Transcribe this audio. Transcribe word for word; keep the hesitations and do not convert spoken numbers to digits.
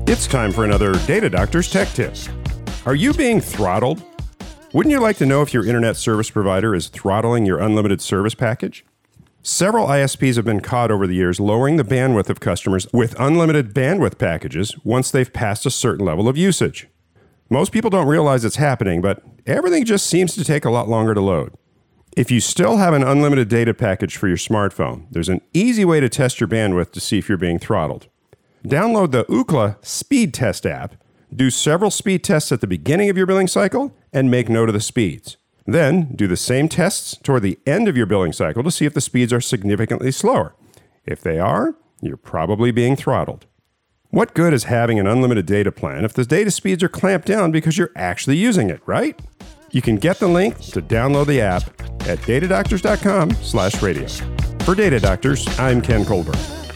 It's time for another Data Doctor's Tech Tip. Are you being throttled? Wouldn't you like to know if your internet service provider is throttling your unlimited service package? Several I S Ps have been caught over the years lowering the bandwidth of customers with unlimited bandwidth packages once they've passed a certain level of usage. Most people don't realize it's happening, but everything just seems to take a lot longer to load. If you still have an unlimited data package for your smartphone, there's an easy way to test your bandwidth to see if you're being throttled. Download the Ookla Speed Test app, do several speed tests at the beginning of your billing cycle, and make note of the speeds. Then, do the same tests toward the end of your billing cycle to see if the speeds are significantly slower. If they are, you're probably being throttled. What good is having an unlimited data plan if the data speeds are clamped down because you're actually using it, right? You can get the link to download the app at datadoctors.com slash radio. For Data Doctors, I'm Ken Colburn.